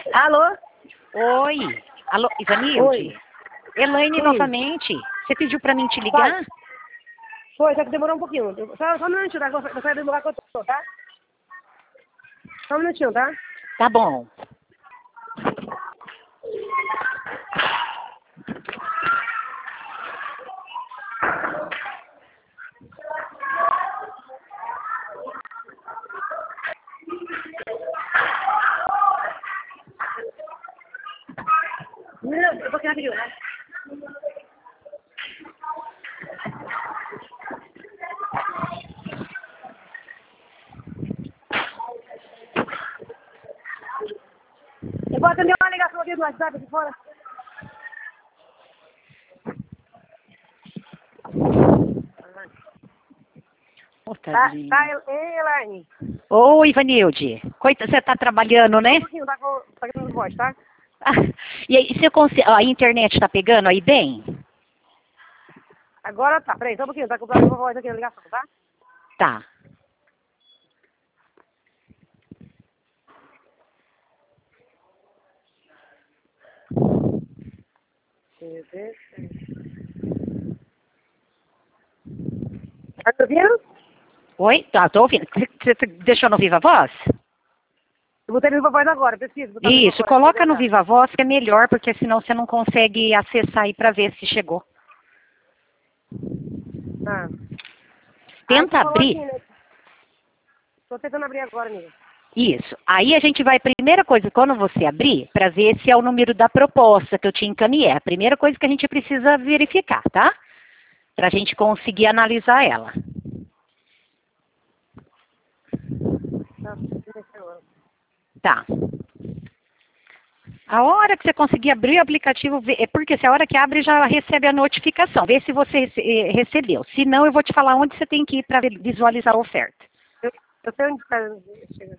Alô? Oi. Alô, Ivanilde? Oi. Elaine Oi. novamente. Você pediu pra mim te ligar? Foi, só que demorou um pouquinho. Só um minutinho, tá? Vou sair do lugar que eu tô, tá? Só um minutinho, tá? Tá bom. Não, eu tô aqui rapidinho, né? Eu vou atender uma ligação aqui no WhatsApp aqui fora. Ô, Tá, tadinha. hein, Elaine? Ô, Ivanilde. Você tá trabalhando, Só né? um pouquinho, tá com voz, tá? Ah, e aí, você a internet tá pegando aí bem? Agora tá, peraí, só um pouquinho, tá com voz aqui na ligação, tá? Tá. Tá me ouvindo? Oi? Tá, tô ouvindo. Você deixou no Viva Voz? Eu botei viva voz agora, preciso botar viva Isso, voz. coloca no Viva Voz que é melhor, porque senão você não consegue acessar aí pra ver se chegou. Ah. Tenta Aí, falou abrir. assim, né? Tô tentando abrir agora, amiga. Isso. Aí a gente vai, primeira coisa, quando você abrir, para ver se é o número da proposta que eu te encaminhei. A primeira coisa que a gente precisa verificar, tá? Para a gente conseguir analisar ela. Tá, Tá. A hora que você conseguir abrir o aplicativo, é porque se a hora que abre já recebe a notificação. Vê se você recebeu. Se não, eu vou te falar onde você tem que ir para visualizar a oferta. eu sei onde tá. Chega.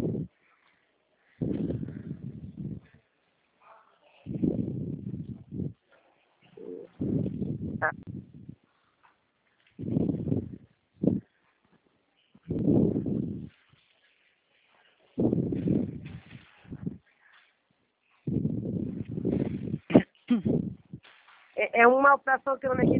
Tá. É uma operação que eu aqui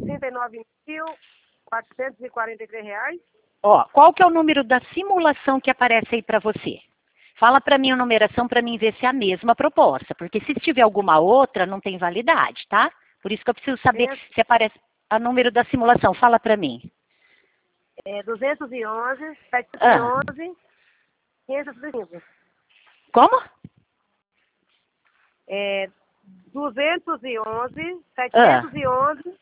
R$ 39.443. Ó, qual que é o número da simulação que aparece aí para você? Fala para mim a numeração para mim ver se é a mesma proposta, porque se tiver alguma outra, não tem validade, tá? Por isso que eu preciso saber se aparece o número da simulação. Fala para mim. 211, Ah, 711, 565. como? 211, Ah, 711,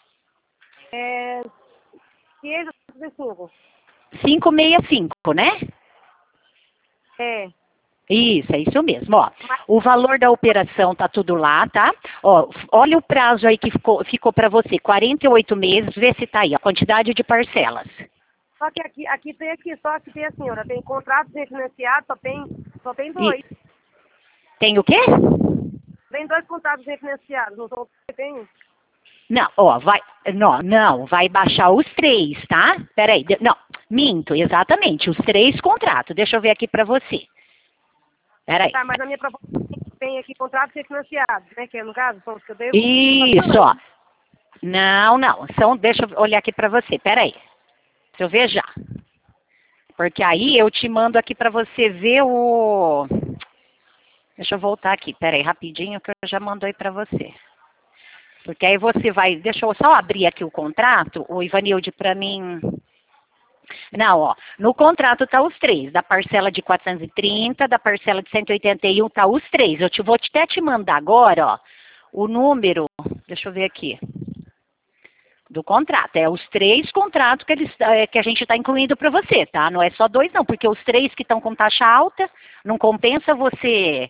565. 565, né? É. Isso, é isso mesmo, ó. Mas, O valor da operação tá tudo lá, tá? Ó, olha o prazo aí que ficou para você, 48 meses, vê se tá aí, a quantidade de parcelas. só que só que tem assim, olha, tem contratos refinanciados, só tem E dois. tem o quê? Tem dois contratos refinanciados, não são, tem um. Não, ó, vai baixar os três, tá? Peraí, não, minto, exatamente, os três contratos. Deixa eu ver aqui pra você. Peraí. Tá, mas a minha proposta tem aqui contratos refinanciados, né? Que no caso são os que eu devo. Isso, ó. Não, deixa eu olhar aqui pra você, peraí. Deixa eu ver já. Porque aí eu te mando aqui pra você ver o... Deixa eu voltar aqui, peraí, rapidinho que eu já mando aí pra você. Porque aí você vai... Deixa eu só abrir aqui o contrato, o Ivanilde, pra mim... Não, ó, no contrato tá os três, da parcela de 430, da parcela de 181, tá os três. Vou até te mandar agora, ó, o número, deixa eu ver aqui, do contrato. É os três contratos que a gente está incluindo para você, tá? Não é só dois, não, porque os três que estão com taxa alta, não compensa você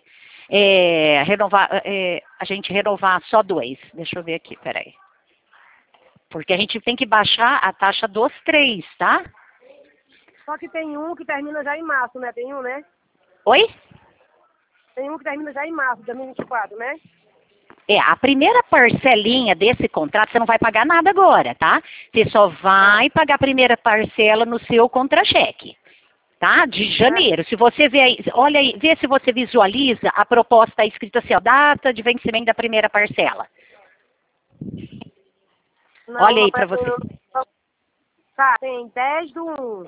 a gente renovar só dois. Deixa eu ver aqui, peraí. Porque a gente tem que baixar a taxa dos três, tá? Só que tem um que termina já em março, né? Tem um, né? Oi? Tem um que termina já em março de 2024, né? A primeira parcelinha desse contrato você não vai pagar nada agora, tá? Você só vai pagar a primeira parcela no seu contra-cheque, tá? De janeiro. Se você vê aí, olha aí, vê se você visualiza a proposta escrita assim, ó, data de vencimento da primeira parcela. Não, Olha não aí para aparece você. não. Tá, tem 10/1.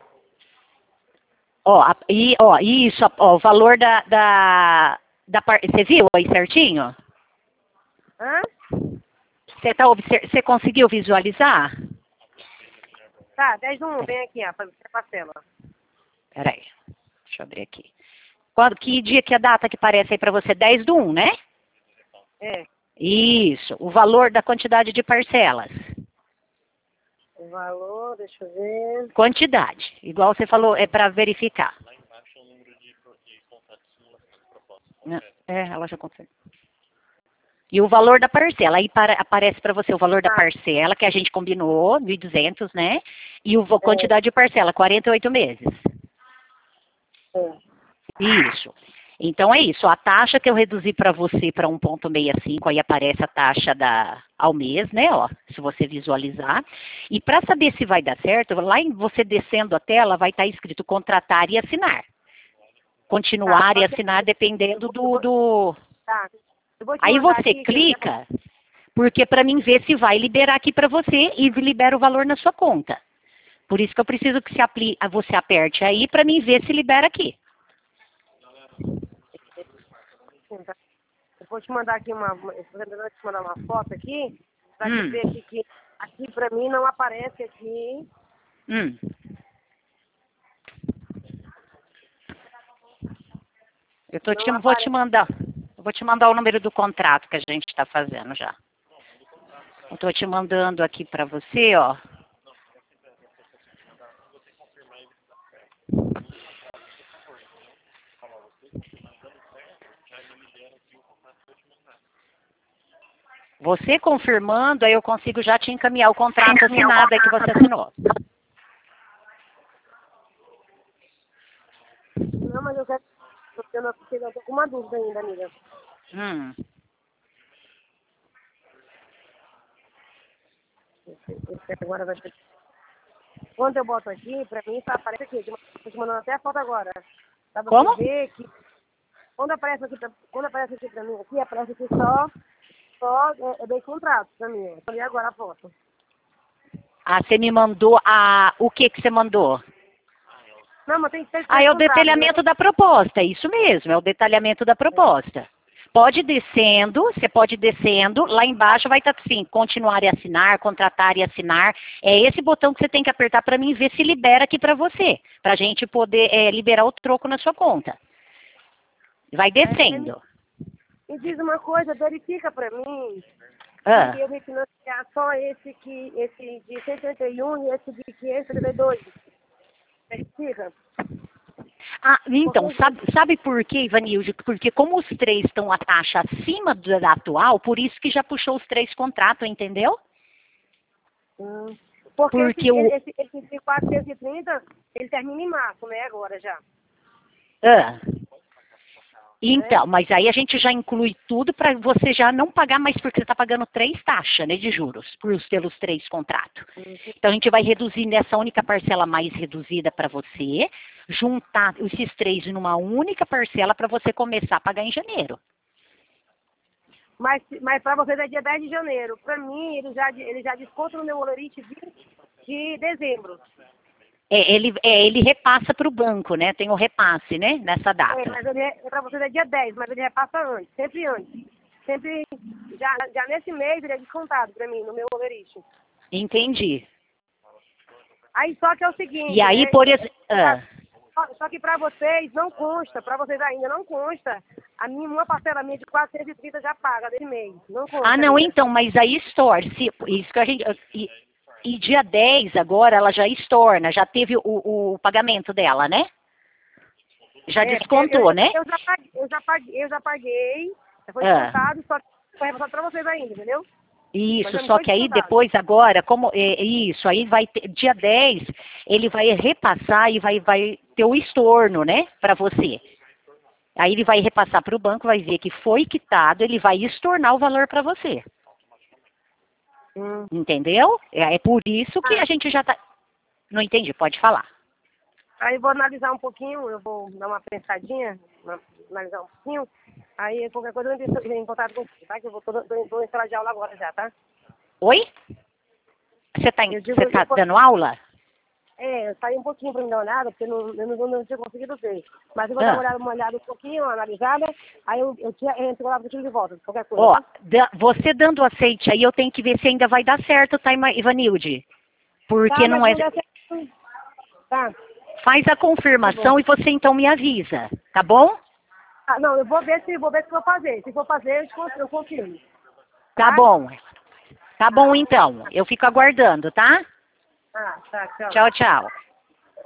Ó, isso, ó, o valor você viu aí certinho? Hã? Você conseguiu visualizar? Tá, 10/1, vem aqui, ó, pra parcela. Peraí, deixa eu ver aqui. Que dia que é a data que aparece aí para você? 10/1, né? É, Isso, o valor da quantidade de parcelas. o valor, deixa eu ver. Quantidade, igual você falou, é para verificar. Ela já consegue. E o valor da parcela, aí aparece para você o valor da parcela, que a gente combinou, 1.200, né? E a quantidade de parcela, 48 meses. É. Isso. Então é isso, a taxa que eu reduzi para você para 1,65, aí aparece a taxa ao mês, né, ó, se você visualizar. E para saber se vai dar certo, lá em você descendo a tela, vai estar escrito contratar e assinar. Continuar e assinar dependendo do... Tá. Eu vou te Aí mandar você aqui, clica, porque para mim ver se vai liberar aqui para você e libera o valor na sua conta. Por isso que eu preciso que você aperte aí para mim ver se libera aqui. eu vou te mandar aqui eu tô tentando te mandar uma foto aqui, pra te ver que aqui pra mim não aparece aqui. Vou te mandar o número do contrato que a gente está fazendo já. Eu estou te mandando aqui para você, ó. Você confirmando, aí eu consigo já te encaminhar o contrato assinado aí que você assinou. Não, mas eu tô com uma dúvida ainda, amiga. Esse agora vai ser... Quando eu boto aqui, pra mim, tá, aparece aqui. Tô te mandando até a foto agora. Pra você Como? ver que... Quando aparece aqui pra mim, aqui, aparece aqui só é bem contrato pra mim. Eu falei agora a foto. Ah, você me mandou o que você mandou? Não, mas tem que ter É o contrato, detalhamento né? da proposta, isso mesmo, é o detalhamento da proposta. Você pode ir descendo, lá embaixo vai estar assim, continuar e assinar, contratar e assinar. É esse botão que você tem que apertar para mim ver se libera aqui para você, para a gente poder liberar o troco na sua conta. Vai descendo. Me diz uma coisa, verifica pra mim se eu refinanciar só esse de 181 e esse de 572. Verifica. Então, sabe por quê, Ivanilde? Porque como os três estão a taxa acima da atual, por isso que já puxou os três contratos, entendeu? Porque Porque esse de 430, ele termina em março, né, agora já. Então, mas aí a gente já inclui tudo para você já não pagar mais, porque você está pagando 3 taxas, né, de juros pelos 3 contratos. Então a gente vai reduzir nessa única parcela mais reduzida para você, juntar esses 3 numa única parcela para você começar a pagar em janeiro. Mas para vocês é dia 10 de janeiro. Para mim, ele já desconta no meu holerite de dezembro. Ele repassa para o banco, né? Tem o repasse, né? Nessa data. Mas para vocês é dia 10, mas ele repassa antes, sempre antes. Sempre, já nesse mês ele é descontado para mim, no meu holerite. Entendi. Aí só que é o seguinte... E aí, por exemplo... Só que para vocês não consta, para vocês ainda não consta, uma parcela minha de 430 já paga desse mês. Não consta não, ainda. então, mas aí estorce. Isso que a gente... E dia 10 agora ela já estorna, já teve o pagamento dela, né? Já descontou, né? Eu já paguei, já foi descontado, só que foi repassado para vocês ainda, entendeu? Isso, só que aí depois agora, isso, aí vai ter, dia 10, ele vai repassar e vai ter o estorno, né, para você. Aí ele vai repassar para o banco, vai ver que foi quitado, ele vai estornar o valor para você. Entendeu? É por isso que a gente já tá... Não entendi, pode falar. Aí eu vou analisar um pouquinho, eu vou dar uma pensadinha, analisar um pouquinho. Aí qualquer coisa eu entro em contato com você, tá? Que eu vou entrar de aula agora já, tá? Oi? Você tá dando aula? Eu saí um pouquinho para me dar uma olhada, porque eu não tinha conseguido ver. Mas eu vou dar uma olhada um pouquinho, uma analisada, aí eu entro lá de volta, qualquer coisa. Ó, tá? você dando aceite aí, eu tenho que ver se ainda vai dar certo, tá, Ivanilde? Porque Tá, não é... Tá. Faz a confirmação e você então me avisa, tá bom? Ah, não, eu vou ver se vou fazer. Se for fazer, eu confirmo. Tá bom. Tá bom então. Eu fico aguardando, tá? Tá, tchau. Tchau, tchau.